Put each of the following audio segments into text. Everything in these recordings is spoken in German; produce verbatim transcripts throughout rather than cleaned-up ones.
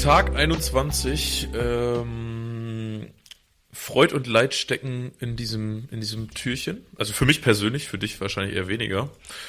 Tag einundzwanzig. Ähm, Freud und Leid stecken in diesem, in diesem Türchen. Also für mich persönlich, für dich wahrscheinlich eher weniger.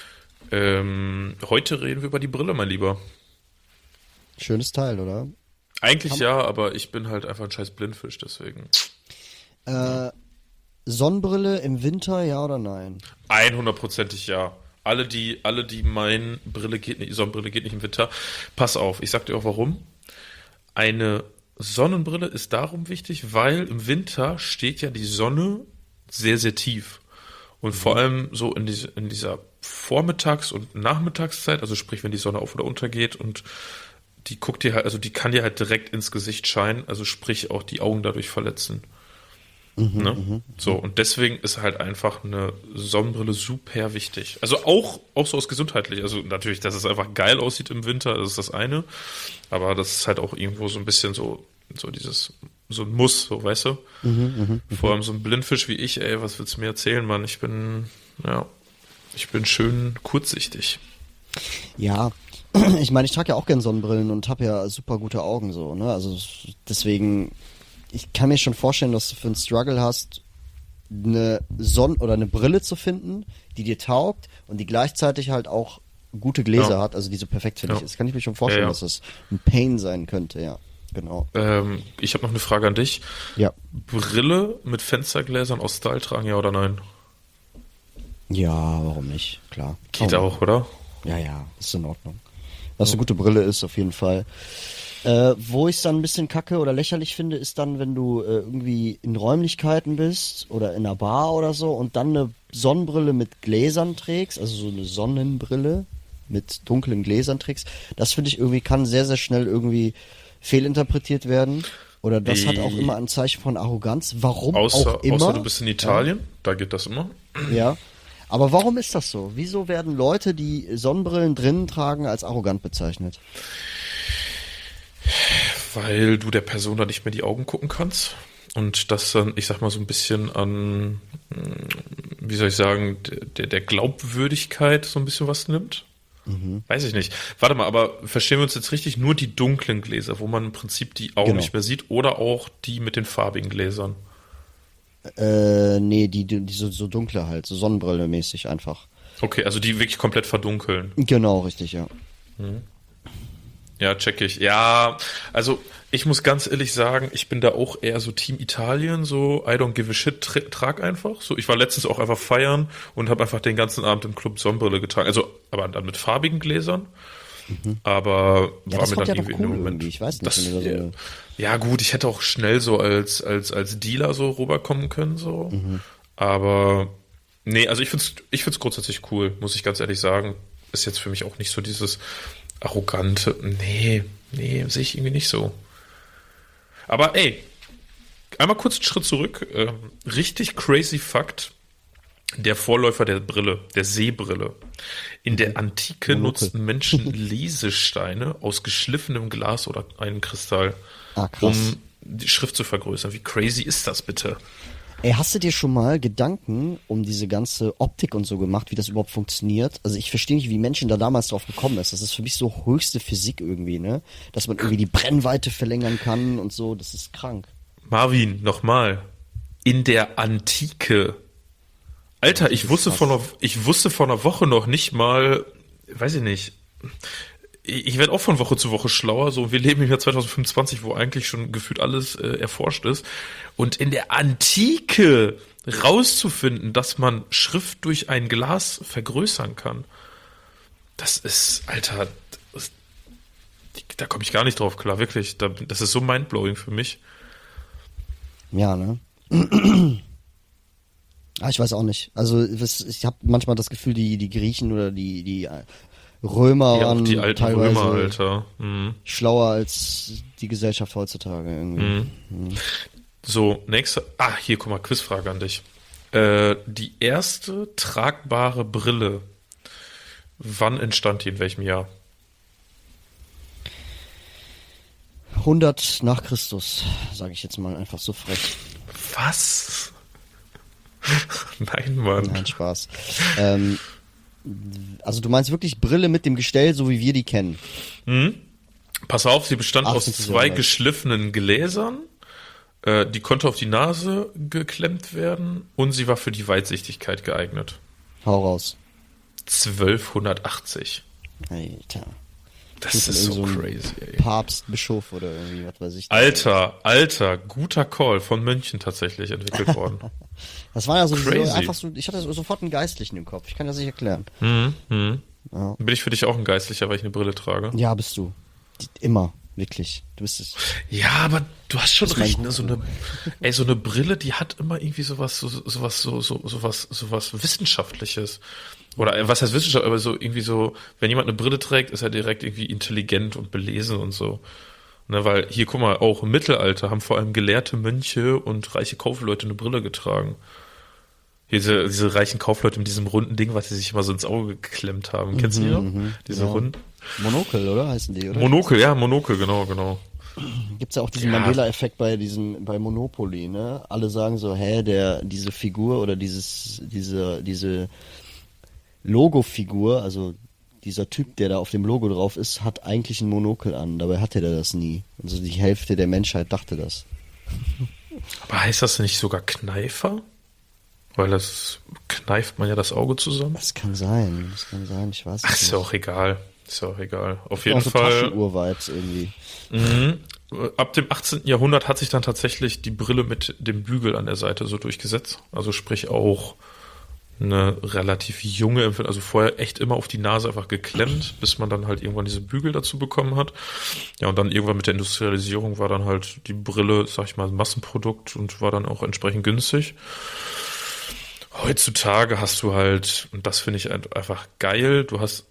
Ähm, heute reden wir über die Brille, mein Lieber. Schönes Teil, oder? Eigentlich Ham- ja, aber ich bin halt einfach ein scheiß Blindfisch, deswegen. Äh, Sonnenbrille im Winter, ja oder nein? hundertprozentig ja. Alle, die, alle, die meinen, Brille geht nicht, Sonnenbrille geht nicht im Winter, pass auf, ich sag dir auch warum. Eine Sonnenbrille ist darum wichtig, weil im Winter steht ja die Sonne sehr, sehr tief. Und vor allem so in, diese, in dieser Vormittags- und Nachmittagszeit, also sprich, wenn die Sonne auf- oder untergeht und die guckt dir halt, also die kann dir halt direkt ins Gesicht scheinen, also sprich auch die Augen dadurch verletzen. Mhm, Ne? mhm. So, und deswegen ist halt einfach eine Sonnenbrille super wichtig. Also auch, auch so aus gesundheitlich. Also natürlich, dass es einfach geil aussieht im Winter, das ist das eine. Aber das ist halt auch irgendwo so ein bisschen so, so dieses, so ein Muss, so, weißt du? Mhm, mhm. Vor allem so ein Blindfisch wie ich, ey, was willst du mir erzählen, Mann? Ich bin, ja, ich bin schön kurzsichtig. Ja, ich meine, ich trage ja auch gern Sonnenbrillen und habe ja super gute Augen so, ne? Also deswegen, ich kann mir schon vorstellen, dass du für einen Struggle hast, eine Sonn- oder eine Brille zu finden, die dir taugt und die gleichzeitig halt auch gute Gläser Ja. hat, also die so perfekt für dich Ja. ist. Kann ich mir schon vorstellen, Ja, ja. dass das ein Pain sein könnte, ja. Genau. Ähm, ich habe noch eine Frage an dich. Ja. Brille mit Fenstergläsern aus Stahl tragen, ja oder nein? Ja, warum nicht? Klar. Geht Warum auch, oder? Ja, ja, ist in Ordnung. Was eine gute Brille ist, auf jeden Fall. Äh, wo ich es dann ein bisschen kacke oder lächerlich finde, ist dann, wenn du äh, irgendwie in Räumlichkeiten bist oder in einer Bar oder so und dann eine Sonnenbrille mit Gläsern trägst, also so eine Sonnenbrille mit dunklen Gläsern trägst. Das finde ich irgendwie, kann sehr, sehr schnell irgendwie fehlinterpretiert werden. Oder das hat auch Äh, immer ein Zeichen von Arroganz. Warum Außer, auch immer. außer du bist in Italien, da geht das immer. Ja. Aber warum ist das so? Wieso werden Leute, die Sonnenbrillen drinnen tragen, als arrogant bezeichnet? Weil du der Person da nicht mehr die Augen gucken kannst. Und das dann, ich sag mal, so ein bisschen an, wie soll ich sagen, der, der Glaubwürdigkeit so ein bisschen was nimmt. Mhm. Weiß ich nicht. Warte mal, aber verstehen wir uns jetzt richtig? Nur die dunklen Gläser, wo man im Prinzip die Augen Genau. nicht mehr sieht, oder auch die mit den farbigen Gläsern? Äh, nee, die, die, die so, so dunkle halt, so Sonnenbrille-mäßig einfach. Okay, also die wirklich komplett verdunkeln. Genau, richtig, ja. Ja, check ich. Ja, also ich muss ganz ehrlich sagen, ich bin da auch eher so Team Italien, so I don't give a shit, tra trag einfach. So, ich war letztens auch einfach feiern und habe einfach den ganzen Abend im Club Sonnenbrille getragen. Also, aber dann mit farbigen Gläsern. Aber Ja, war das mir kommt dann ja doch irgendwie cool in dem Moment. irgendwie, ich weiß nicht, Das, wenn du da so ja, eine- ja, gut, ich hätte auch schnell so als, als, als Dealer so rüberkommen können, so. Mhm. Aber nee, also ich find's, ich find's grundsätzlich cool, muss ich ganz ehrlich sagen. Ist jetzt für mich auch nicht so dieses arrogante. Nee, nee, sehe ich irgendwie nicht so. Aber ey, einmal kurz einen Schritt zurück. Ähm, richtig crazy Fakt. Der Vorläufer der Brille, der Sehbrille. In der Antike Monokel. nutzten Menschen Lesesteine aus geschliffenem Glas oder einem Kristall, Ah, krass. um die Schrift zu vergrößern. Wie crazy ist das bitte? Ey, hast du dir schon mal Gedanken um diese ganze Optik und so gemacht, wie das überhaupt funktioniert? Also ich verstehe nicht, wie Menschen da damals drauf gekommen ist. Das ist für mich so höchste Physik irgendwie, ne? Dass man irgendwie die Brennweite verlängern kann und so, das ist krank. Marvin, nochmal. In der Antike. Alter, ich wusste krass. vor einer, ich wusste vor einer Woche noch nicht mal, weiß ich nicht. Ich ich werde auch von Woche zu Woche schlauer. So, wir leben im Jahr zwanzig fünfundzwanzig, wo eigentlich schon gefühlt alles äh, erforscht ist. Und in der Antike rauszufinden, dass man Schrift durch ein Glas vergrößern kann, das ist, Alter, das, da komme ich gar nicht drauf klar, wirklich. Da, das ist so mindblowing für mich. Ja, ne? Ah, ich weiß auch nicht. Also was- ich habe manchmal das Gefühl, die, die Griechen oder die, die äh, Römer Ja, auch waren die alten teilweise Römer, Alter. Mhm. schlauer als die Gesellschaft heutzutage irgendwie. Mhm. So, nächste. Ah, hier, guck mal, Quizfrage an dich. Äh, die erste tragbare Brille. Wann entstand die, in welchem Jahr? hundert nach Christus, sage ich jetzt mal einfach so frech. Was? Nein, Mann. Nein, Spaß. Ähm, also du meinst wirklich Brille mit dem Gestell, so wie wir die kennen? Mhm. Pass auf, sie bestand aus achtzig zwei Jahre. geschliffenen Gläsern. Äh, die konnte auf die Nase geklemmt werden und sie war für die Weitsichtigkeit geeignet. Hau raus. zwölfhundertachtzig. Alter. Das ist so crazy, ey. Papst, Bischof oder irgendwie, was weiß ich. Alter, alter, guter Call von München tatsächlich entwickelt worden. Das war ja so, so Crazy. einfach so, ich hatte so sofort einen Geistlichen im Kopf. Ich kann das nicht erklären. Mhm, mhm. Ja. Bin ich für dich auch ein Geistlicher, weil ich eine Brille trage? Ja, bist du. Die, immer. Wirklich. Du bist es. Ja, aber du hast schon Das ist mein recht, ne? So Guru. eine, ey, so eine Brille, die hat immer irgendwie sowas, so, sowas, so, so, sowas, sowas Wissenschaftliches. Oder äh, was heißt Wissenschaft, aber so irgendwie so, wenn jemand eine Brille trägt, ist er direkt irgendwie intelligent und belesen und so. Ne, weil hier, guck mal, auch im Mittelalter haben vor allem gelehrte Mönche und reiche Kaufleute eine Brille getragen. Hier diese, diese reichen Kaufleute mit diesem runden Ding, was sie sich immer so ins Auge geklemmt haben. Kennst du die noch? Diese ja. runden? Monokel, oder? Heißen die, oder? Monokel, ja, Monokel, genau, genau. Gibt's ja auch diesen Ja. Mandela-Effekt bei diesen, bei Monopoly, ne? Alle sagen so, hä, der, diese Figur oder dieses, diese, diese Logo-Figur, also dieser Typ, der da auf dem Logo drauf ist, hat eigentlich ein Monokel an. Dabei hatte der das nie. Also die Hälfte der Menschheit dachte das. Aber heißt das nicht sogar Kneifer? Weil das kneift man ja das Auge zusammen. Das kann sein, das kann sein, ich weiß Ach, es ist ja auch egal. Ist ja auch egal. Auf jeden auch so Fall. Taschenuhr-Vibes irgendwie. Mhm. Ab dem achtzehnten. Jahrhundert hat sich dann tatsächlich die Brille mit dem Bügel an der Seite so durchgesetzt. Also sprich auch eine relativ junge Empfindung. Also vorher echt immer auf die Nase einfach geklemmt, bis man dann halt irgendwann diese Bügel dazu bekommen hat. Ja, und dann irgendwann mit der Industrialisierung war dann halt die Brille, sag ich mal, ein Massenprodukt und war dann auch entsprechend günstig. Heutzutage hast du halt, und das finde ich einfach geil, du hast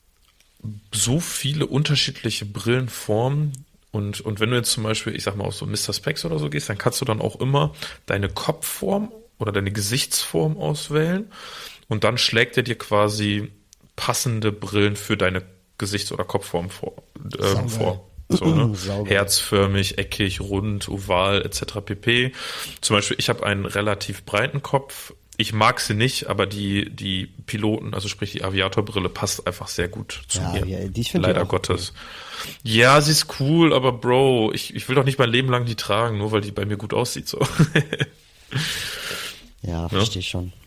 so viele unterschiedliche Brillenformen und, und wenn du jetzt zum Beispiel, ich sag mal, auf so Mister Spex oder so gehst, dann kannst du dann auch immer deine Kopfform oder deine Gesichtsform auswählen und dann schlägt er dir quasi passende Brillen für deine Gesichts- oder Kopfform vor. Ähm, vor. So, ne? Herzförmig, eckig, rund, oval, et cetera pp. Zum Beispiel, ich habe einen relativ breiten Kopf. Ich mag sie nicht, aber die, die Piloten, also sprich die Aviatorbrille, passt einfach sehr gut zu Ja, mir. ja, die finde ich Leider auch Gottes. Ja, sie ist cool, aber Bro, ich, ich will doch nicht mein Leben lang die tragen, nur weil die bei mir gut aussieht. So. Ja, verstehe ich schon.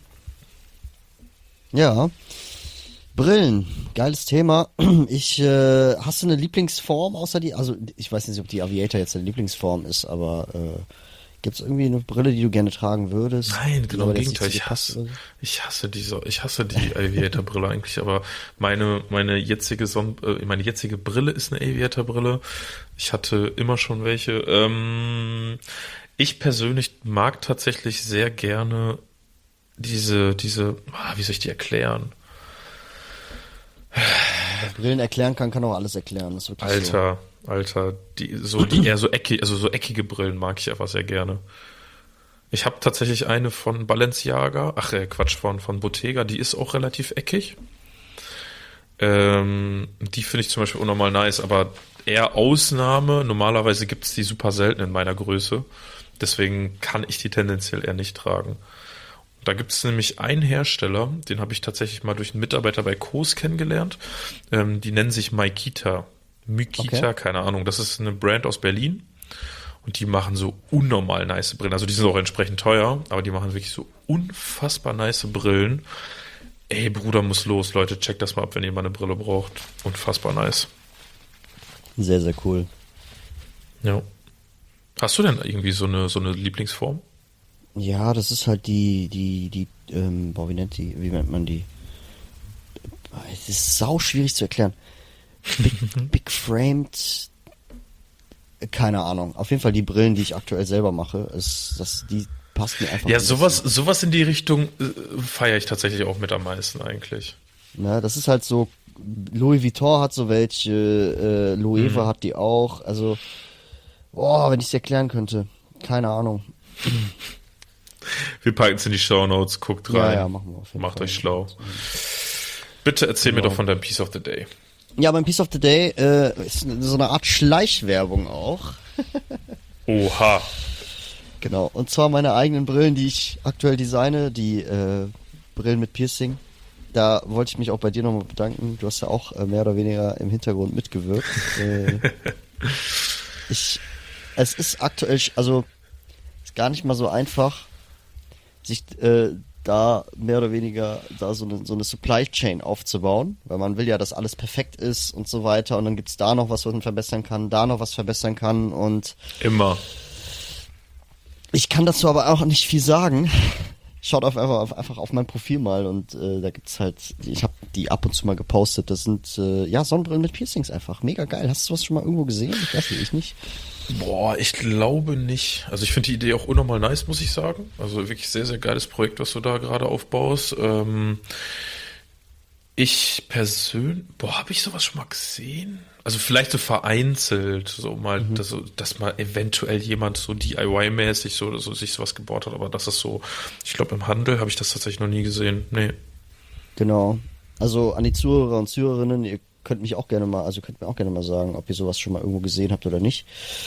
Ja. Brillen, geiles Thema. Ich, äh, hast du eine Lieblingsform außer die, also ich weiß nicht, ob die Aviator jetzt deine Lieblingsform ist, aber äh, gibt es irgendwie eine Brille, die du gerne tragen würdest? Nein, genau im aber jetzt Gegenteil. nicht zu dir Ich passt hasse, oder so? ich hasse diese, ich hasse die Aviator-Brille eigentlich, aber meine, meine jetzige Son äh, meine jetzige Brille ist eine Aviator-Brille. Ich hatte immer schon welche. Ähm, ich persönlich mag tatsächlich sehr gerne diese, diese, ah, wie soll ich die erklären? Wer Brillen erklären kann, kann auch alles erklären. Das ist wirklich Alter, Alter, die, so, die eher so eckig, also so eckige Brillen mag ich einfach sehr gerne. Ich habe tatsächlich eine von Balenciaga, ach äh, Quatsch, von, von Bottega, die ist auch relativ eckig. Ähm, die finde ich zum Beispiel unnormal nice, aber eher Ausnahme. Normalerweise gibt es die super selten in meiner Größe. Deswegen kann ich die tendenziell eher nicht tragen. Da gibt es nämlich einen Hersteller, den habe ich tatsächlich mal durch einen Mitarbeiter bei Kos kennengelernt. Ähm, die nennen sich Maikita. Mykita, Okay. keine Ahnung. Das ist eine Brand aus Berlin. Und die machen so unnormal nice Brillen. Also die sind auch entsprechend teuer, aber die machen wirklich so unfassbar nice Brillen. Ey, Bruder, muss los. Leute, checkt das mal ab, wenn ihr mal eine Brille braucht. Unfassbar nice. so. Sehr, sehr cool. Ja. Hast du denn irgendwie so eine, so eine Lieblingsform? Ja, das ist halt die, die, die, ähm, boah, wie nennt die, wie nennt man die? Es ist sau schwierig zu erklären. Big, big framed, keine Ahnung. Auf jeden Fall die Brillen, die ich aktuell selber mache, ist, das, die passt mir einfach. Ja, ein bisschen. sowas, sowas in die Richtung äh, feiere ich tatsächlich auch mit am meisten eigentlich. Ne, das ist halt so, Louis Vuitton hat so welche, äh, Loewe Mhm. hat die auch, also, boah, wenn ich es erklären könnte. Keine Ahnung. Wir packen es in die Shownotes, guckt rein. Ja, ja, machen wir auf jeden Macht Fall. euch schlau. Bitte erzähl mir Genau. doch von deinem Piece of the Day. Ja, beim Piece of the Day äh, ist so eine Art Schleichwerbung auch. Oha. Genau. Und zwar meine eigenen Brillen, die ich aktuell designe, die äh, Brillen mit Piercing. da wollte ich mich auch bei dir nochmal bedanken. Du hast ja auch äh, mehr oder weniger im Hintergrund mitgewirkt. äh, ich, es ist aktuell, sch- also ist gar nicht mal so einfach, sich äh, da mehr oder weniger da so eine, so eine Supply Chain aufzubauen, weil man will ja, dass alles perfekt ist und so weiter und dann gibt's da noch was, was man verbessern kann, da noch was verbessern kann und Immer. ich kann dazu aber auch nicht viel sagen. Schaut auf einfach, auf, einfach auf mein Profil mal und äh, da gibt's halt, ich habe die ab und zu mal gepostet, das sind äh, ja Sonnenbrillen mit Piercings einfach, mega geil. Hast du was schon mal irgendwo gesehen? Ich weiß nicht, ich nicht. Boah, ich glaube nicht. Also ich finde die Idee auch unnormal nice, muss ich sagen. Also wirklich sehr, sehr geiles Projekt, was du da gerade aufbaust. Ähm, ich persönlich, boah, habe ich sowas schon mal gesehen? Also vielleicht so vereinzelt, so mal, Mhm. dass, dass mal eventuell jemand so D I Y-mäßig so, so sich sowas gebaut hat, aber das ist so, ich glaube im Handel habe ich das tatsächlich noch nie gesehen. Nee. Genau. Also an die Zuhörer und Zuhörerinnen, ihr könnt mich auch gerne mal, also könnt mir auch gerne mal sagen, ob ihr sowas schon mal irgendwo gesehen habt oder nicht.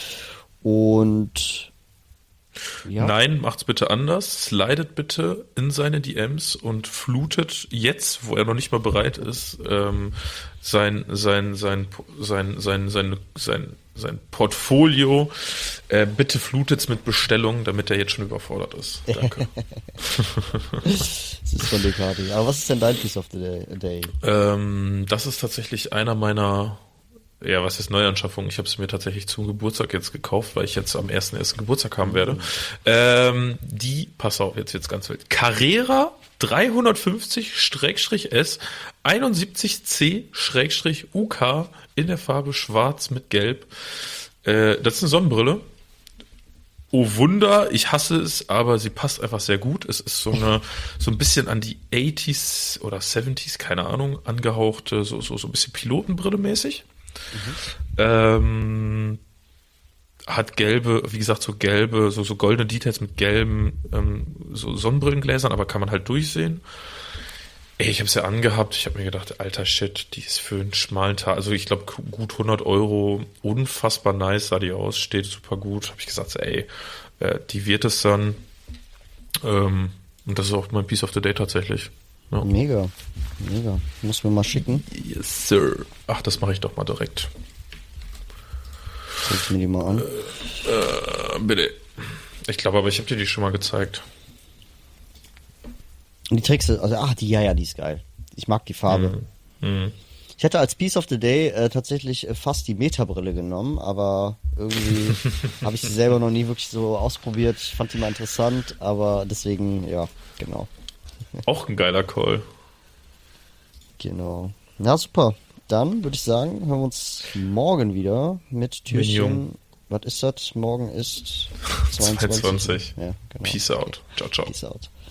Und ja, Nein, macht's bitte anders. Slidet bitte in seine D Ms und flutet jetzt, wo er noch nicht mal bereit ist, ähm, sein, sein, sein, sein, sein, sein, sein, sein Portfolio. Äh, bitte flutet's mit Bestellungen, damit er jetzt schon überfordert ist. Danke. das ist von der Karte. Aber was ist denn dein Piece of the Day? day? ähm, das ist tatsächlich einer meiner, ja, was ist Neuanschaffung? Ich habe es mir tatsächlich zum Geburtstag jetzt gekauft, weil ich jetzt am ersten ersten Geburtstag haben werde. Ähm, die, pass auf, jetzt jetzt ganz wild. Carrera dreihundertfünfzig S einundsiebzig C U K in der Farbe schwarz mit gelb. Äh, das ist eine Sonnenbrille. Oh Wunder, ich hasse es, aber sie passt einfach sehr gut. Es ist so eine, so ein bisschen an die achtziger oder siebziger, keine Ahnung, angehauchte, so, so, so ein bisschen Pilotenbrille mäßig. Ähm, hat gelbe, wie gesagt, so gelbe, so, so goldene Details mit gelben ähm, so Sonnenbrillengläsern, aber kann man halt durchsehen. Ey, ich habe es ja angehabt, ich habe mir gedacht, alter Shit, die ist für einen schmalen Tag, also ich glaube gut hundert Euro, unfassbar nice sah die aus, steht super gut. Habe ich gesagt, ey, äh, die wird es dann. Ähm, und das ist auch mein Piece of the Day tatsächlich. Ja. Mega, mega. Muss mir mal schicken. Yes, sir. Ach, das mache ich doch mal direkt. Guck ich mir die mal an. Äh, bitte. Ich glaube aber, ich habe dir die schon mal gezeigt. Und die trägst du, also, ach, die, ja, ja, die ist geil. Ich mag die Farbe. Mhm. Mhm. Ich hätte als Piece of the Day äh, tatsächlich äh, fast die Meta-Brille genommen, aber irgendwie habe ich sie selber noch nie wirklich so ausprobiert. Ich fand die mal interessant, aber deswegen, ja, genau. Auch ein geiler Call. Genau. Na, super. Dann würde ich sagen, hören wir uns morgen wieder mit Türchen. Minion. Was ist das? Morgen ist zweiundzwanzig. zweiundzwanzig. Ja, genau. Peace out. Ciao, ciao. Peace out.